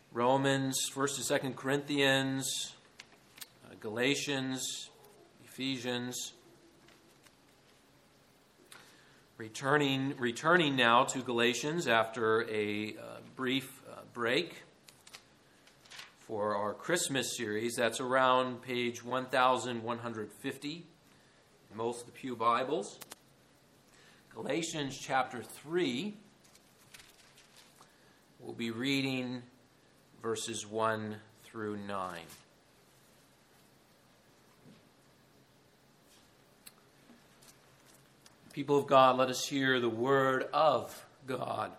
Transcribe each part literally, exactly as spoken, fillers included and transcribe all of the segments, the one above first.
Romans, First and Second Corinthians, uh, Galatians, Ephesians. Returning, returning now to Galatians after a uh, brief uh, break for our Christmas series. That's around page one thousand one hundred fifty in most of the Pew Bibles. Galatians chapter three. We'll be reading verses one through nine. People of God, let us hear the word of God.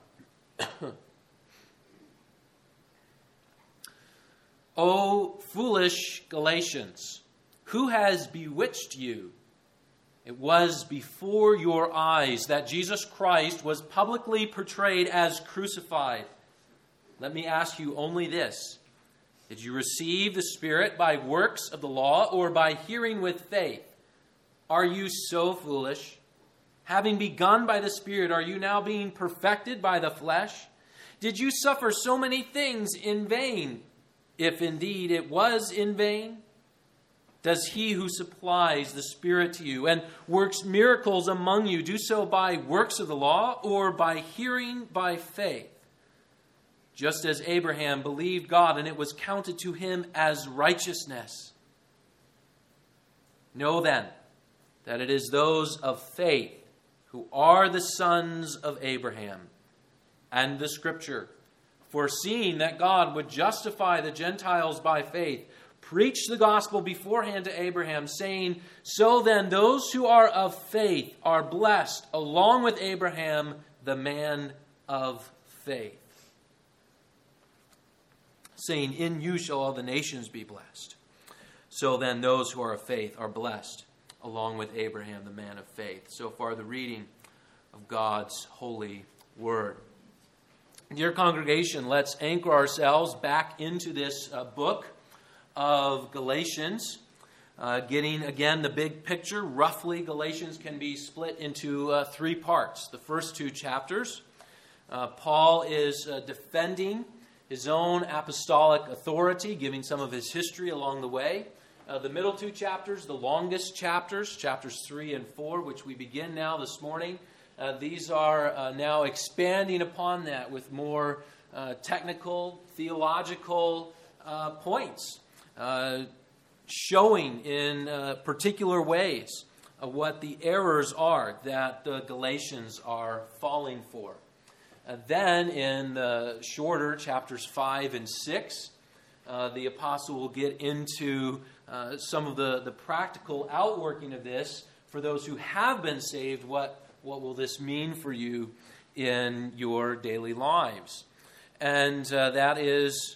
O foolish Galatians, who has bewitched you? It was before your eyes that Jesus Christ was publicly portrayed as crucified. Let me ask you only this. Did you receive the Spirit by works of the law or by hearing with faith? Are you so foolish? Having begun by the Spirit, are you now being perfected by the flesh? Did you suffer so many things in vain, if indeed it was in vain? Does he who supplies the Spirit to you and works miracles among you do so by works of the law or by hearing by faith? Just as Abraham believed God and it was counted to him as righteousness. Know then that it is those of faith who are the sons of Abraham. And the Scripture, foreseeing that God would justify the Gentiles by faith, preached the gospel beforehand to Abraham, saying, so then those who are of faith are blessed, along with Abraham, the man of faith. Saying, in you shall all the nations be blessed. So then those who are of faith are blessed, along with Abraham, the man of faith. So far, the reading of God's holy word. Dear congregation, let's anchor ourselves back into this uh, book of Galatians. Uh, getting, again, the big picture. Roughly, Galatians can be split into uh, three parts. The first two chapters, uh, Paul is uh, defending his own apostolic authority, giving some of his history along the way. Uh, the middle two chapters, the longest chapters, chapters three and four, which we begin now this morning, uh, these are uh, now expanding upon that with more uh, technical, theological uh, points, uh, showing in uh, particular ways uh, what the errors are that the Galatians are falling for. Uh, then in the shorter chapters five and six, uh, the apostle will get into uh, some of the, the practical outworking of this for those who have been saved. What, what will this mean for you in your daily lives? And uh, that is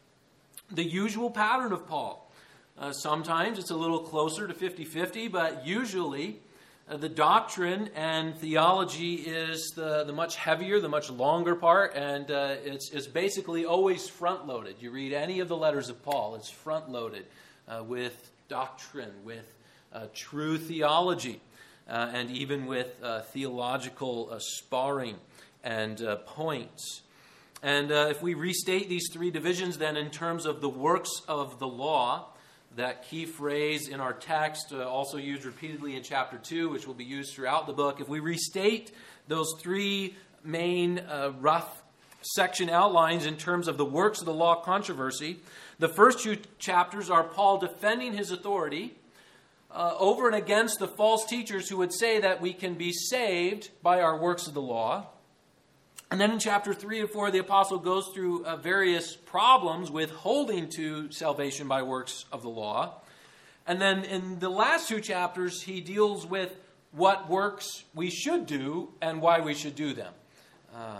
the usual pattern of Paul. Uh, sometimes it's a little closer to fifty-fifty, but usually Uh, the doctrine and theology is the, the much heavier, the much longer part, and uh, it's, it's basically always front-loaded. You read any of the letters of Paul, it's front-loaded uh, with doctrine, with uh, true theology, uh, and even with uh, theological uh, sparring and uh, points. And uh, if we restate these three divisions then in terms of the works of the law, that key phrase in our text, uh, also used repeatedly in chapter two, which will be used throughout the book. If we restate those three main uh, rough section outlines in terms of the works of the law controversy, the first two chapters are Paul defending his authority uh, over and against the false teachers who would say that we can be saved by our works of the law. And then in chapter three and four, the apostle goes through uh, various problems with holding to salvation by works of the law. And then in the last two chapters, he deals with what works we should do and why we should do them. Uh,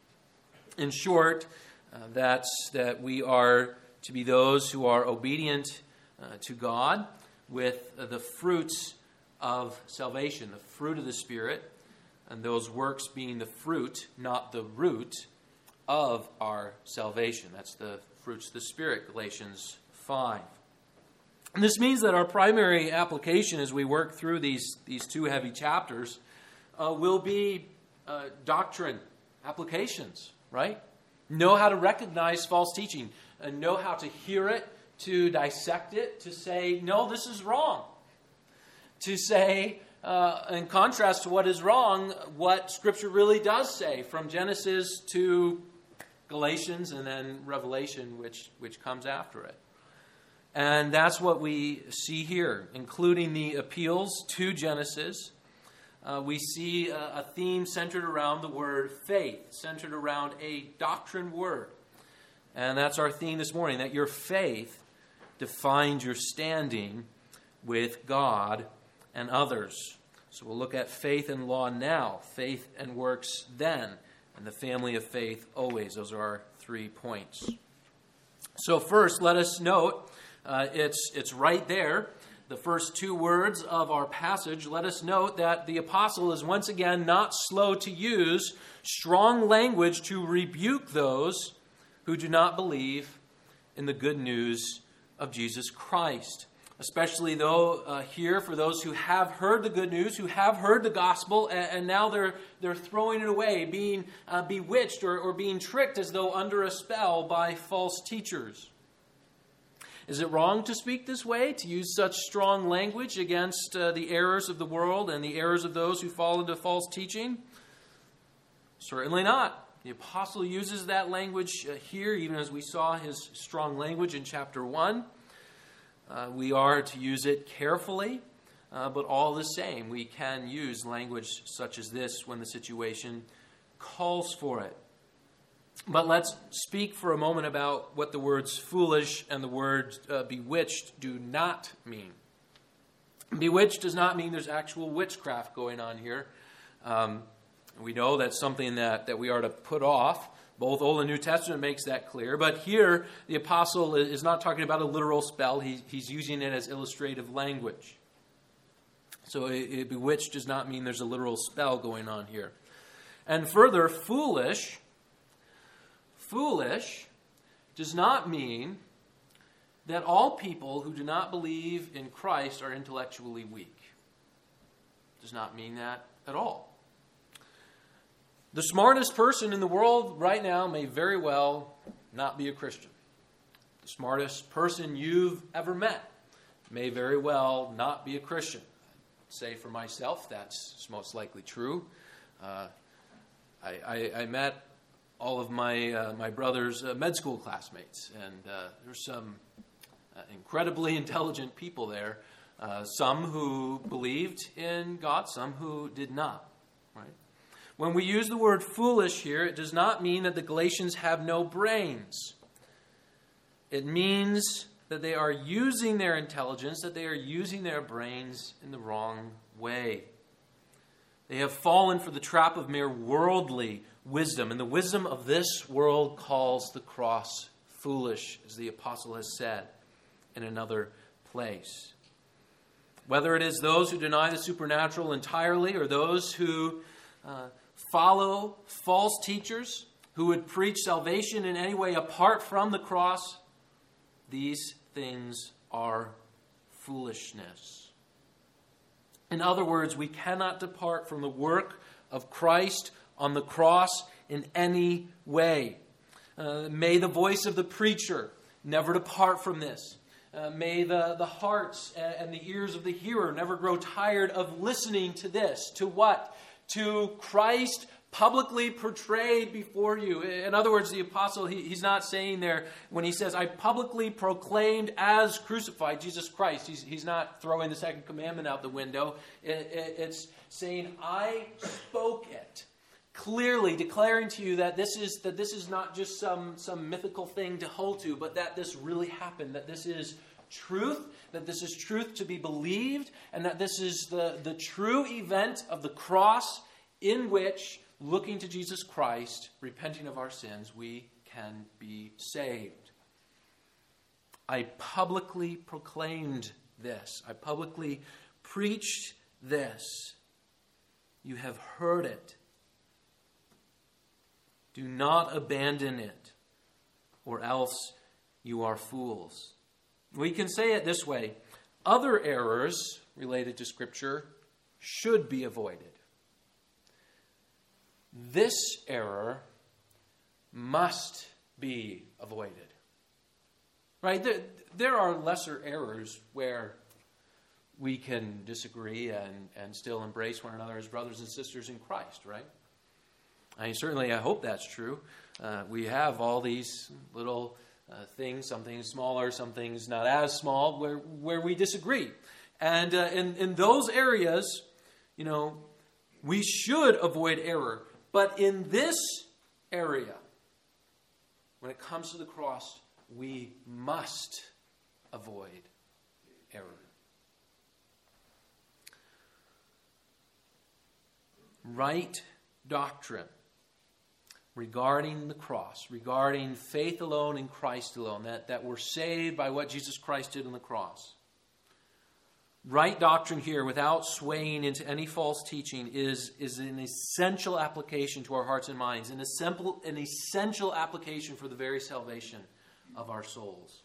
in short, uh, that's that we are to be those who are obedient uh, to God with uh, the fruits of salvation, the fruit of the Spirit, and those works being the fruit, not the root, of our salvation. That's the fruits of the Spirit, Galatians five. And this means that our primary application as we work through these, these two heavy chapters uh, will be uh, doctrine applications, right? Know how to recognize false teaching. uh, know how to hear it, to dissect it, to say, no, this is wrong. To say, uh, in contrast to what is wrong, what Scripture really does say, from Genesis to Galatians and then Revelation, which, which comes after it. And that's what we see here, including the appeals to Genesis. Uh, we see a, a theme centered around the word faith, centered around a doctrine word. And that's our theme this morning, that your faith defines your standing with God and others. So we'll look at faith and law now, faith and works then, and the family of faith always. Those are our three points. So first, let us note, uh, it's, it's right there, the first two words of our passage. Let us note that the apostle is once again not slow to use strong language to rebuke those who do not believe in the good news of Jesus Christ. Especially though uh, here for those who have heard the good news, who have heard the gospel, and, and now they're they're throwing it away, being uh, bewitched or, or being tricked as though under a spell by false teachers. Is it wrong to speak this way, to use such strong language against uh, the errors of the world and the errors of those who fall into false teaching? Certainly not. The apostle uses that language uh, here, even as we saw his strong language in chapter one. Uh, we are to use it carefully, uh, but all the same, we can use language such as this when the situation calls for it. But let's speak for a moment about what the words foolish and the word uh, bewitched do not mean. Bewitched does not mean there's actual witchcraft going on here. Um, we know that's something that, that we are to put off. Both Old and New Testament makes that clear. But here, the apostle is not talking about a literal spell. He, he's using it as illustrative language. So it, it, bewitched does not mean there's a literal spell going on here. And further, foolish, foolish does not mean that all people who do not believe in Christ are intellectually weak. Does not mean that at all. The smartest person in the world right now may very well not be a Christian. The smartest person you've ever met may very well not be a Christian. I'd say for myself, that's most likely true. Uh, I, I, I met all of my uh, my brother's uh, med school classmates, and uh, there's some uh, incredibly intelligent people there. Uh, some who believed in God, some who did not. Right? When we use the word foolish here, it does not mean that the Galatians have no brains. It means that they are using their intelligence, that they are using their brains in the wrong way. They have fallen for the trap of mere worldly wisdom, and the wisdom of this world calls the cross foolish, as the apostle has said in another place. Whether it is those who deny the supernatural entirely or those who uh, follow false teachers who would preach salvation in any way apart from the cross, these things are foolishness. In other words, we cannot depart from the work of Christ on the cross in any way. Uh, may the voice of the preacher never depart from this. Uh, may the, the hearts and, and the ears of the hearer never grow tired of listening to this. To what? To Christ publicly portrayed before you. In other words, the apostle, he, he's not saying there, when he says, I publicly proclaimed as crucified Jesus Christ, he's, he's not throwing the second commandment out the window. It, it, it's saying, I spoke it, clearly declaring to you that this is that this is not just some, some mythical thing to hold to, but that this really happened, that this is truth, that this is truth to be believed, and that this is the, the true event of the cross in which, looking to Jesus Christ, repenting of our sins, we can be saved. I publicly proclaimed this. I publicly preached this. You have heard it. Do not abandon it, or else you are fools. We can say it this way. Other errors related to Scripture should be avoided. This error must be avoided. Right? There, there are lesser errors where we can disagree and, and still embrace one another as brothers and sisters in Christ, right? I mean, certainly I hope that's true. Uh, we have all these little uh, things, some things smaller, some things not as small, where, where we disagree. And uh, in, in those areas, you know, we should avoid error. But in this area, when it comes to the cross, we must avoid error. Right doctrine regarding the cross, regarding faith alone in Christ alone, that, that we're saved by what Jesus Christ did on the cross. Right doctrine here, without swaying into any false teaching, is, is an essential application to our hearts and minds, an essential, an essential application for the very salvation of our souls.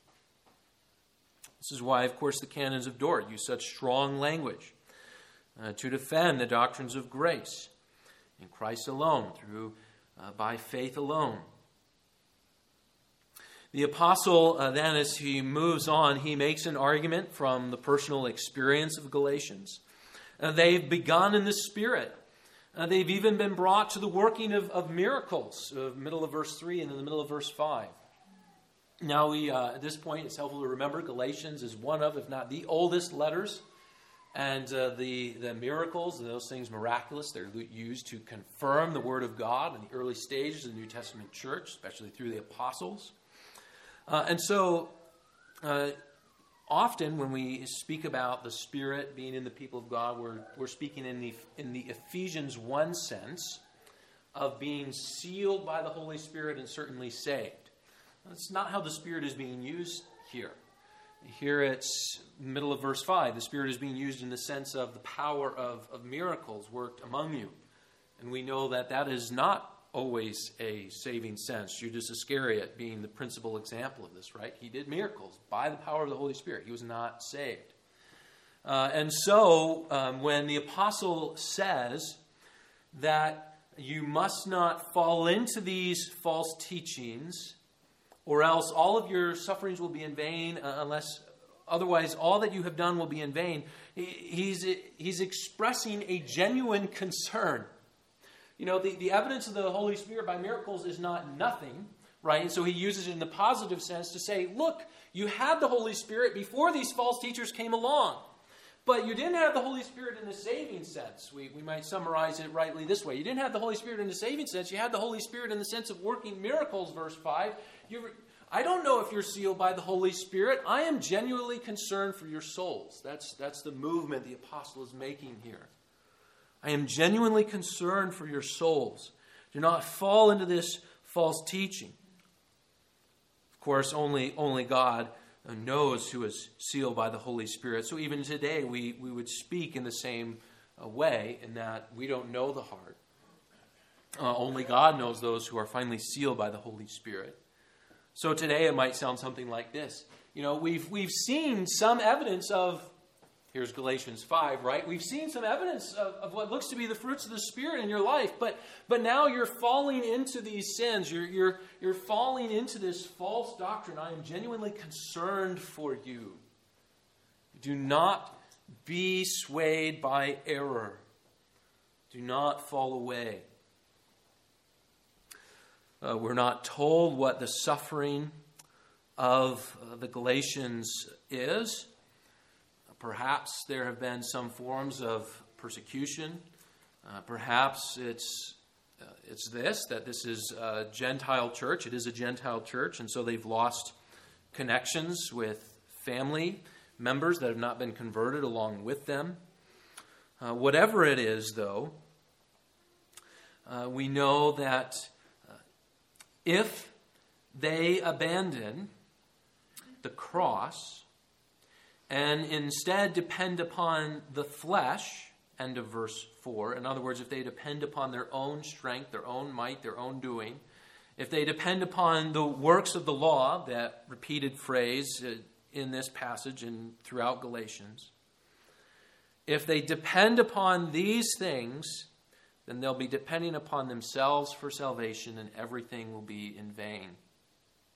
This is why, of course, the canons of Dort use such strong language uh, to defend the doctrines of grace in Christ alone, through uh, by faith alone. The apostle, uh, then, as he moves on, he makes an argument from the personal experience of Galatians. Uh, they've begun in the Spirit. Uh, they've even been brought to the working of, of miracles, uh, middle of verse three and in the middle of verse five. Now, we uh, at this point, it's helpful to remember Galatians is one of, if not the oldest letters. And uh, the, the miracles, those things miraculous, they're used to confirm the Word of God in the early stages of the New Testament church, especially through the apostles. Uh, and so, uh, often when we speak about the Spirit being in the people of God, we're, we're speaking in the, in the Ephesians one sense of being sealed by the Holy Spirit and certainly saved. That's not how the Spirit is being used here. Here it's middle of verse five. The Spirit is being used in the sense of the power of, of miracles worked among you. And we know that that is not always a saving sense. Judas Iscariot being the principal example of this, right? He did miracles by the power of the Holy Spirit. He was not saved. Uh, and so um, when the apostle says that you must not fall into these false teachings, or else all of your sufferings will be in vain, uh, unless otherwise all that you have done will be in vain. He, he's, he's expressing a genuine concern. You know, the, the evidence of the Holy Spirit by miracles is not nothing, right? And so he uses it in the positive sense to say, look, you had the Holy Spirit before these false teachers came along. But you didn't have the Holy Spirit in the saving sense. We, we might summarize it rightly this way. You didn't have the Holy Spirit in the saving sense. You had the Holy Spirit in the sense of working miracles, verse five. You're, I don't know if you're sealed by the Holy Spirit. I am genuinely concerned for your souls. That's, that's the movement the apostle is making here. I am genuinely concerned for your souls. Do not fall into this false teaching. Of course, only, only God knows who is sealed by the Holy Spirit. So even today, we, we would speak in the same uh, way, in that we don't know the heart. Uh, only God knows those who are finally sealed by the Holy Spirit. So today it might sound something like this. You know, we've we've seen some evidence of, here's Galatians five, right? We've seen some evidence of, of what looks to be the fruits of the Spirit in your life, but but now you're falling into these sins. You're you're you're falling into this false doctrine. I am genuinely concerned for you. Do not be swayed by error. Do not fall away. Uh, we're not told what the suffering of uh, the Galatians is. Perhaps there have been some forms of persecution. Uh, perhaps it's uh, it's this, that this is a Gentile church. It is a Gentile church, and so they've lost connections with family members that have not been converted along with them. Uh, whatever it is, though, uh, we know that uh, if they abandon the cross and instead depend upon the flesh, end of verse four. In other words, if they depend upon their own strength, their own might, their own doing, if they depend upon the works of the law, that repeated phrase in this passage and throughout Galatians, if they depend upon these things, then they'll be depending upon themselves for salvation, and everything will be in vain.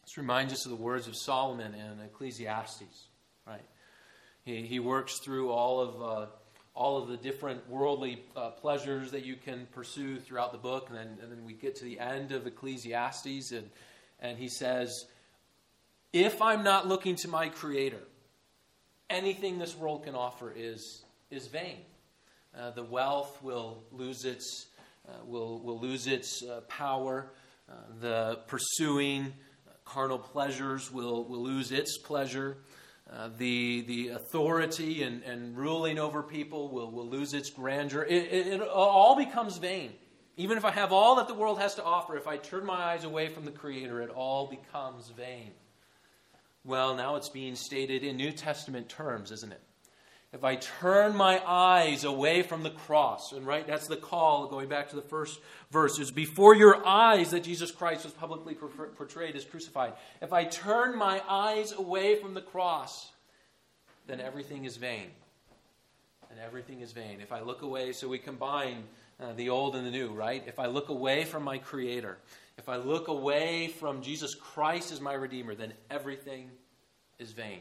This reminds us of the words of Solomon in Ecclesiastes, right? He, he works through all of uh, all of the different worldly uh, pleasures that you can pursue throughout the book, and then, and then we get to the end of Ecclesiastes, and and he says, if I'm not looking to my Creator, anything this world can offer is is vain. Uh, the wealth will lose its uh, will will lose its uh, power. Uh, the pursuing carnal pleasures will, will lose its pleasure. Uh, the the authority and, and ruling over people will, will lose its grandeur. It, it, it all becomes vain. Even if I have all that the world has to offer, if I turn my eyes away from the Creator, it all becomes vain. Well, now it's being stated in New Testament terms, isn't it? If I turn my eyes away from the cross, and right, that's the call, going back to the first verse, is before your eyes that Jesus Christ was publicly portrayed as crucified. If I turn my eyes away from the cross, then everything is vain. And everything is vain. If I look away, so we combine uh, the old and the new, right? If I look away from my Creator, if I look away from Jesus Christ as my Redeemer, then everything is vain.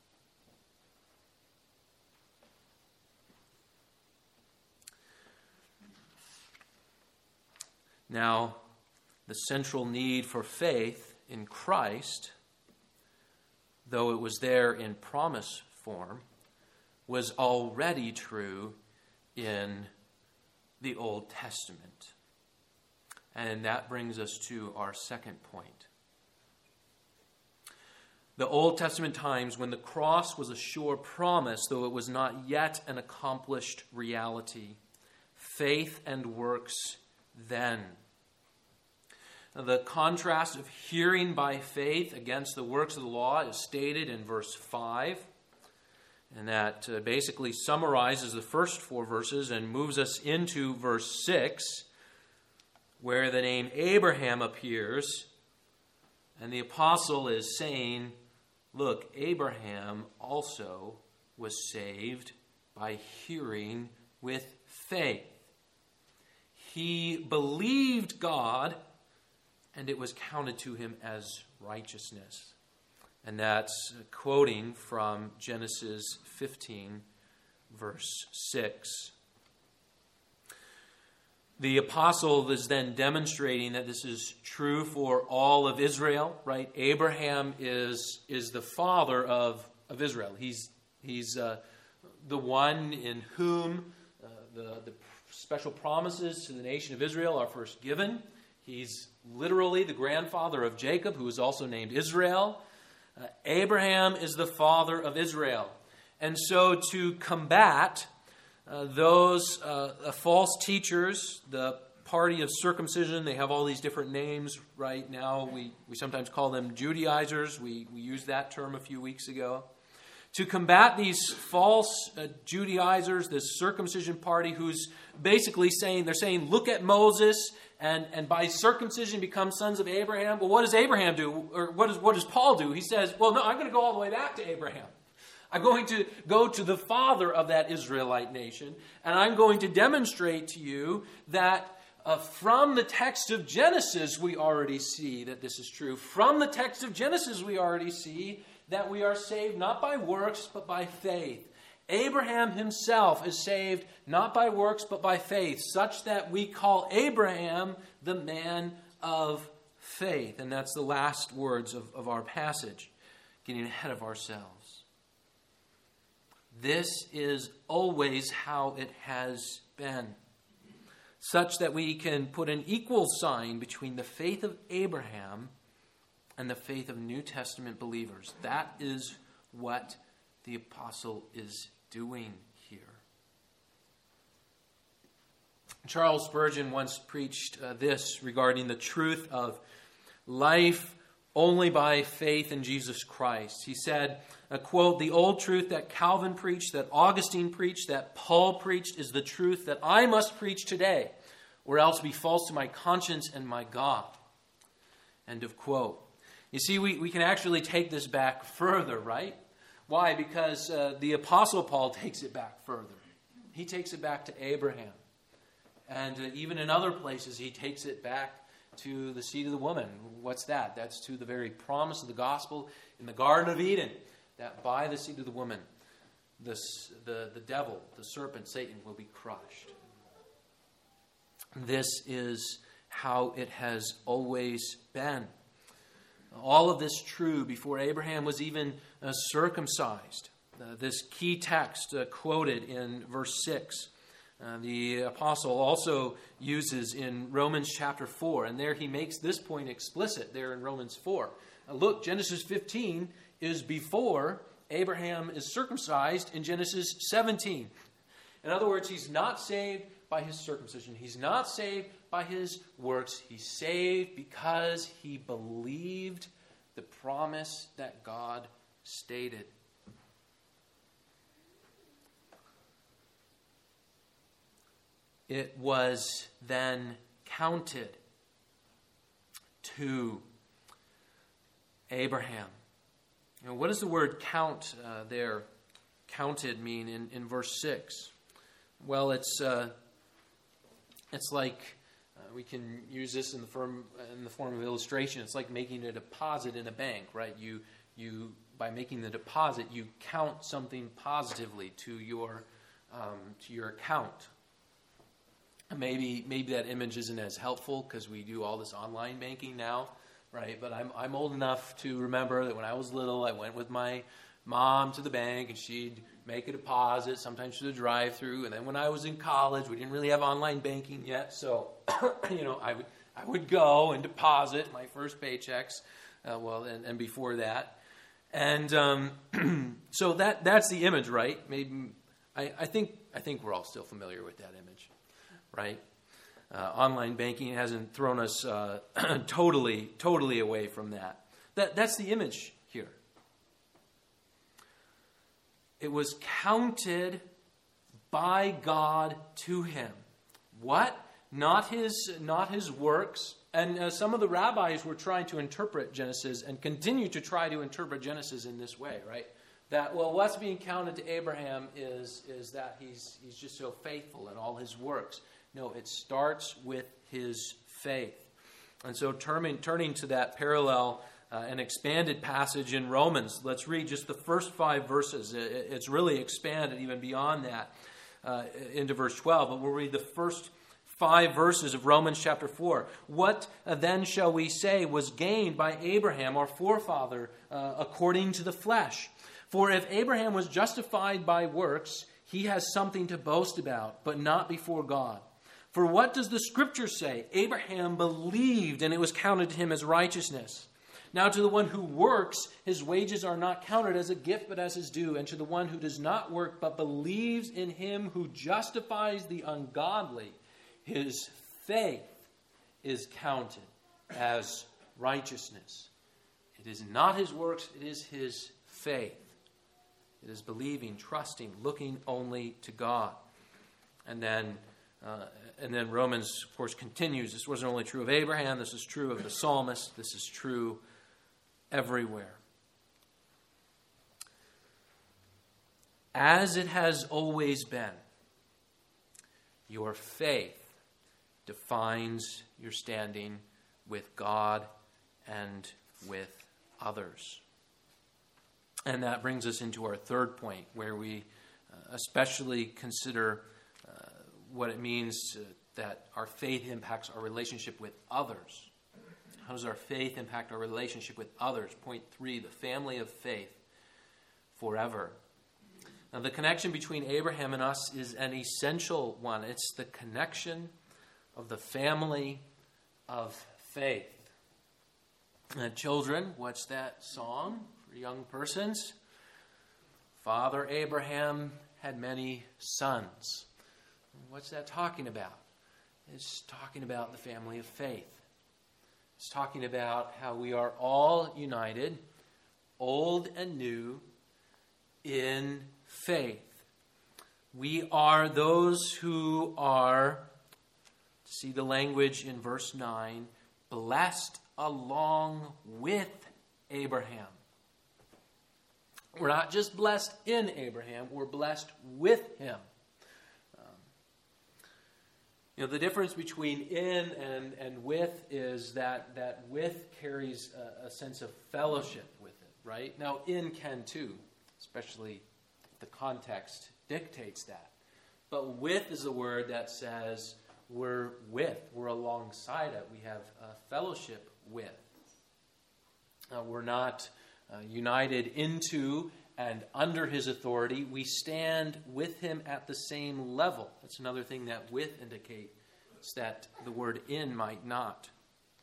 Now, the central need for faith in Christ, though it was there in promise form, was already true in the Old Testament. And that brings us to our second point. The Old Testament times when the cross was a sure promise, though it was not yet an accomplished reality, faith and works then. The contrast of hearing by faith against the works of the law is stated in verse five. And that uh, basically summarizes the first four verses and moves us into verse six, where the name Abraham appears. And the apostle is saying, look, Abraham also was saved by hearing with faith. He believed God, and it was counted to him as righteousness. And that's quoting from Genesis fifteen, verse six. The apostle is then demonstrating that this is true for all of Israel, right? Abraham is, is the father of, of Israel. He's, he's uh, the one in whom uh, the, the special promises to the nation of Israel are first given. He's literally the grandfather of Jacob, who is also named Israel. Uh, Abraham is the father of Israel. And so to combat uh, those uh, false teachers, the party of circumcision, they have all these different names right now. We, we sometimes call them Judaizers. We, we used that term a few weeks ago. To combat these false uh, Judaizers, this circumcision party who's basically saying, they're saying, look at Moses, and, and by circumcision become sons of Abraham. Well, what does Abraham do? Or what does, what does Paul do? He says, well, no, I'm going to go all the way back to Abraham. I'm going to go to the father of that Israelite nation, and I'm going to demonstrate to you that uh, from the text of Genesis, we already see that this is true. From the text of Genesis, we already see that we are saved not by works, but by faith. Abraham himself is saved not by works, but by faith, such that we call Abraham the man of faith. And that's the last words of, of our passage, getting ahead of ourselves. This is always how it has been, such that we can put an equal sign between the faith of Abraham and the faith of New Testament believers. That is what the apostle is doing here. Charles Spurgeon once preached uh, this regarding the truth of life only by faith in Jesus Christ. He said, uh, quote, "The old truth that Calvin preached, that Augustine preached, that Paul preached is the truth that I must preach today, or else be false to my conscience and my God." End of quote. You see, we, we can actually take this back further, right? Why? Because uh, the Apostle Paul takes it back further. He takes it back to Abraham. And uh, even in other places, he takes it back to the seed of the woman. What's that? That's to the very promise of the gospel in the Garden of Eden, that by the seed of the woman, the, the, the devil, the serpent, Satan, will be crushed. This is how it has always been. All of this true before Abraham was even uh, circumcised. Uh, this key text uh, quoted in verse six, uh, the apostle also uses in Romans chapter four, and there he makes this point explicit there in Romans four. Uh, look, Genesis fifteen is before Abraham is circumcised in Genesis seventeen. In other words, he's not saved by his circumcision. He's not saved by his works. He's saved because he believed the promise that God stated. It was then counted to Abraham. You know, what does the word count uh, there, counted, mean in, in verse six? Well, it's uh, it's like uh, we can use this in the form in the form of illustration. It's like making a deposit in a bank, right? You you by making the deposit, you count something positively to your um, to your account. Maybe maybe that image isn't as helpful because we do all this online banking now, right? But I'm I'm old enough to remember that when I was little, I went with my mom to the bank and she'd make a deposit, sometimes to the drive-through. And then when I was in college, we didn't really have online banking yet, so you know I would I would go and deposit my first paychecks, uh, well, and, and before that, and um, so that that's the image, right? Maybe I, I think I think we're all still familiar with that image. Right? Uh, online banking hasn't thrown us uh, totally, totally away from that. That. That's the image here. It was counted by God to him. What? Not his, not his works. And uh, some of the rabbis were trying to interpret Genesis and continue to try to interpret Genesis in this way, right? That, well, what's being counted to Abraham is, is that he's, he's just so faithful in all his works. No, it starts with his faith. And so turning, turning to that parallel uh, and expanded passage in Romans, let's read just the first five verses. It, it's really expanded even beyond that uh, into verse twelve. But we'll read the first five verses of Romans chapter four. What uh, then shall we say was gained by Abraham, our forefather, uh, according to the flesh? For if Abraham was justified by works, he has something to boast about, but not before God. For what does the Scripture say? Abraham believed, and it was counted to him as righteousness. Now to the one who works, his wages are not counted as a gift, but as his due. And to the one who does not work, but believes in him who justifies the ungodly, his faith is counted as righteousness. It is not his works, it is his faith. It is believing, trusting, looking only to God. And then Uh, and then Romans, of course, continues. This wasn't only true of Abraham. This is true of the psalmist. This is true everywhere. As it has always been, your faith defines your standing with God and with others. And that brings us into our third point, where we uh, especially consider what it means to, that our faith impacts our relationship with others. How does our faith impact our relationship with others? Point three, the family of faith forever. Now, the connection between Abraham and us is an essential one. It's the connection of the family of faith. Uh, children, what's that song for young persons? Father Abraham had many sons. What's that talking about? It's talking about the family of faith. It's talking about how we are all united, old and new, in faith. We are those who are, see the language in verse nine, blessed along with Abraham. We're not just blessed in Abraham, we're blessed with him. You know, the difference between in and, and with is that, that with carries a, a sense of fellowship with it, right? Now, in can too, especially if the context dictates that. But with is a word that says we're with, we're alongside it. We have uh, fellowship with. Uh, we're not uh, united into and under his authority. We stand with him at the same level. That's another thing that with indicates that the word in might not.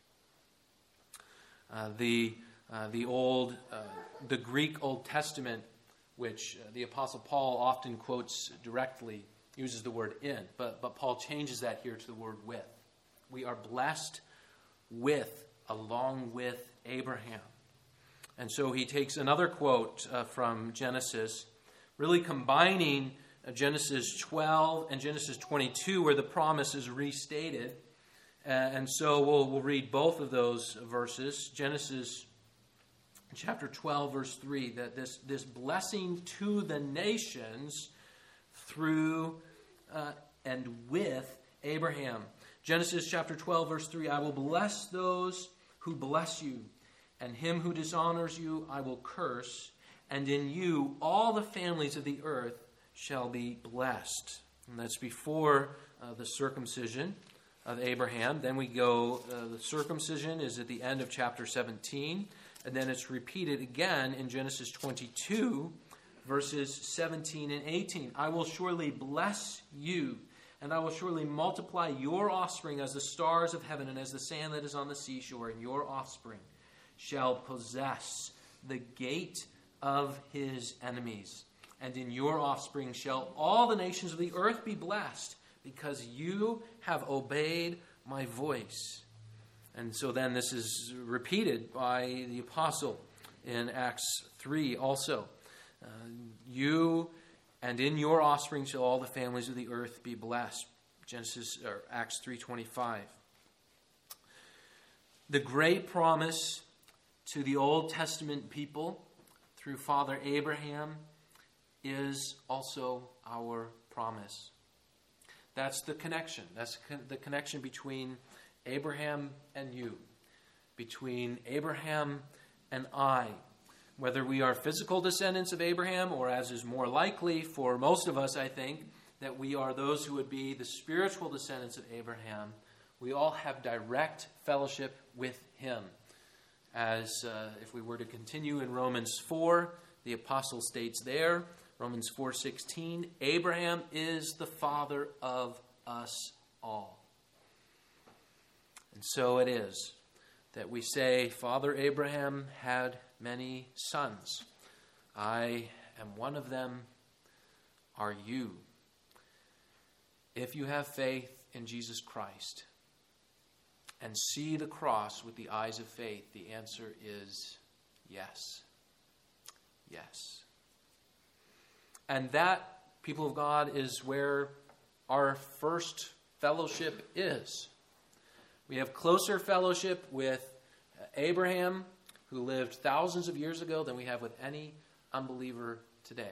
Uh, the uh, the old uh, the Greek Old Testament, which uh, the Apostle Paul often quotes directly, uses the word in, but but Paul changes that here to the word with. We are blessed with, along with Abraham. And so he takes another quote uh, from Genesis, really combining uh, Genesis twelve and Genesis twenty-two, where the promise is restated. Uh, and so we'll, we'll read both of those verses. Genesis chapter twelve, verse three, that this, this blessing to the nations through uh, and with Abraham. Genesis chapter twelve, verse three, I will bless those who bless you, and him who dishonors you I will curse, and in you all the families of the earth shall be blessed. And that's before uh, the circumcision of Abraham. Then we go, uh, the circumcision is at the end of chapter seventeen, and then it's repeated again in Genesis twenty-two, verses seventeen and eighteen. I will surely bless you, and I will surely multiply your offspring as the stars of heaven and as the sand that is on the seashore, and your offspring shall possess the gate of his enemies. And in your offspring shall all the nations of the earth be blessed, because you have obeyed my voice. And so then this is repeated by the apostle in Acts three also. Uh, you and in your offspring shall all the families of the earth be blessed. Genesis or Acts three twenty-five. The great promise to the Old Testament people through Father Abraham is also our promise. That's the connection. That's the connection between Abraham and you, between Abraham and I. Whether we are physical descendants of Abraham, or as is more likely for most of us, I think, that we are those who would be the spiritual descendants of Abraham, we all have direct fellowship with him. As uh, if we were to continue in Romans four, the apostle states there, Romans four sixteen, Abraham is the father of us all. And so it is that we say, Father Abraham had many sons. I am one of them. Are you? If you have faith in Jesus Christ and see the cross with the eyes of faith, the answer is yes. Yes. And that, people of God, is where our first fellowship is. We have closer fellowship with Abraham, who lived thousands of years ago, than we have with any unbeliever today.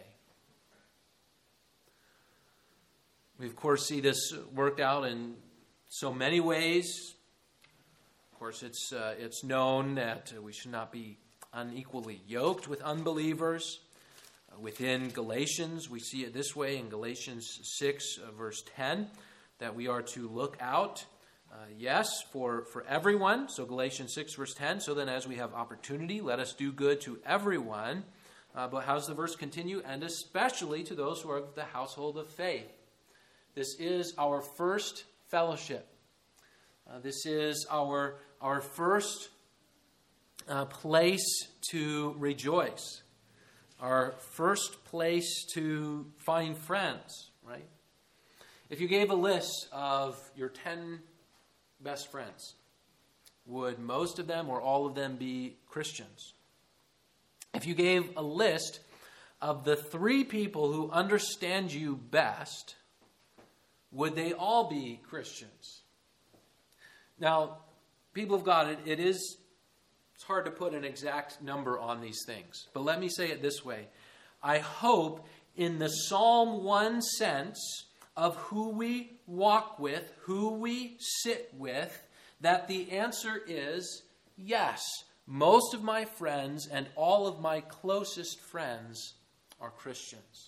We, of course, see this worked out in so many ways. Of course, it's uh, it's known that we should not be unequally yoked with unbelievers. Uh, within Galatians, we see it this way in Galatians six, uh, verse ten, that we are to look out, uh, yes, for, for everyone. So Galatians six, verse ten, so then as we have opportunity, let us do good to everyone. Uh, but how does the verse continue? And especially to those who are of the household of faith. This is our first fellowship. Uh, this is our, our first uh, place to rejoice. Our first place to find friends, right? If you gave a list of your ten best friends, would most of them or all of them be Christians? If you gave a list of the three people who understand you best, would they all be Christians? Now, people of God, it, it is it's hard to put an exact number on these things. But let me say it this way. I hope in the Psalm one sense of who we walk with, who we sit with, that the answer is yes. Most of my friends and all of my closest friends are Christians.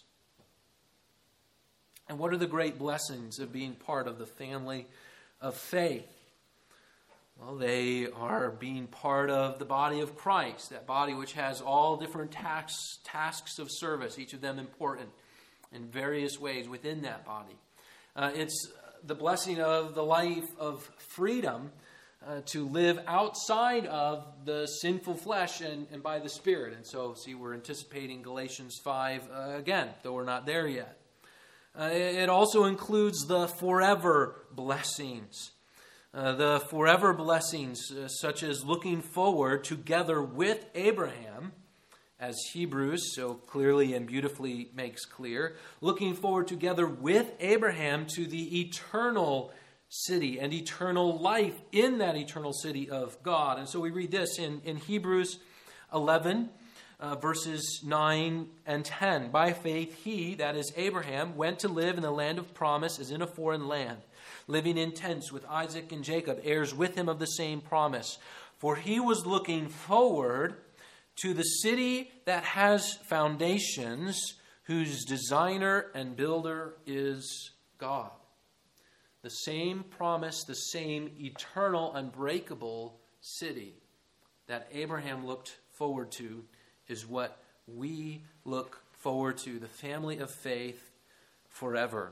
And what are the great blessings of being part of the family of faith? Well, they are being part of the body of Christ, that body which has all different tasks, tasks of service, each of them important in various ways within that body. Uh, it's the blessing of the life of freedom uh, to live outside of the sinful flesh and, and by the Spirit. And so, see, we're anticipating Galatians five uh, again, though we're not there yet. Uh, it also includes the forever blessings. Uh, the forever blessings, uh, such as looking forward together with Abraham, as Hebrews so clearly and beautifully makes clear, looking forward together with Abraham to the eternal city and eternal life in that eternal city of God. And so we read this in, in Hebrews eleven, uh, verses nine and ten. By faith he, that is Abraham, went to live in the land of promise as in a foreign land, living in tents with Isaac and Jacob, heirs with him of the same promise. For he was looking forward to the city that has foundations, whose designer and builder is God. The same promise, the same eternal, unbreakable city that Abraham looked forward to is what we look forward to, the family of faith forever.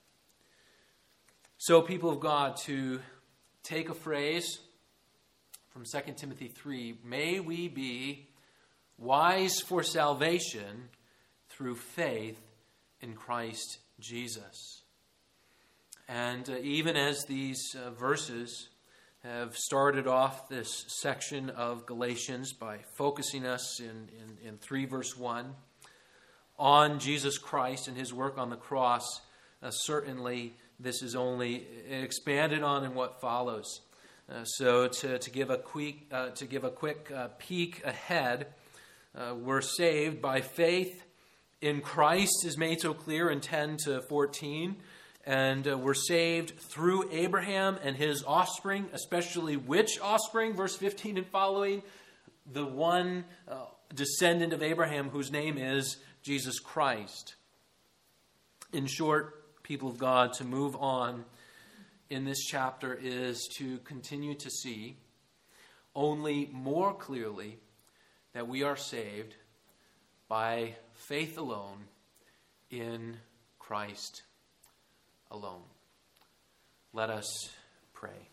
So, people of God, to take a phrase from Second Timothy three, may we be wise for salvation through faith in Christ Jesus. And uh, even as these uh, verses have started off this section of Galatians by focusing us in, in, in three verse one on Jesus Christ and his work on the cross, uh, certainly this is only expanded on in what follows. Uh, so to, to give a quick uh, to give a quick uh, peek ahead, uh, we're saved by faith in Christ, is made so clear in ten to fourteen. And uh, we're saved through Abraham and his offspring, especially which offspring? Verse fifteen and following, the one uh, descendant of Abraham whose name is Jesus Christ. In short, people of God, to move on in this chapter is to continue to see only more clearly that we are saved by faith alone in Christ alone. Let us pray.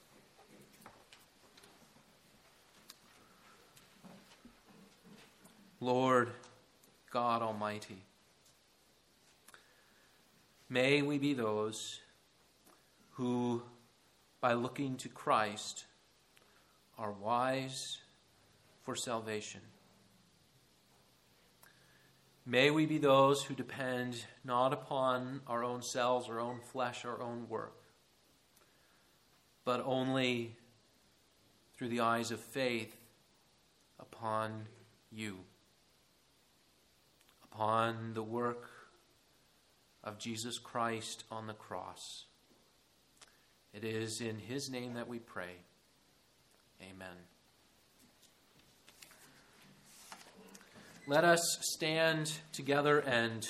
Lord God Almighty, may we be those who, by looking to Christ, are wise for salvation. May we be those who depend not upon our own selves, our own flesh, our own work, but only through the eyes of faith upon you, upon the work of Jesus Christ on the cross. It is in his name that we pray. Amen. Let us stand together and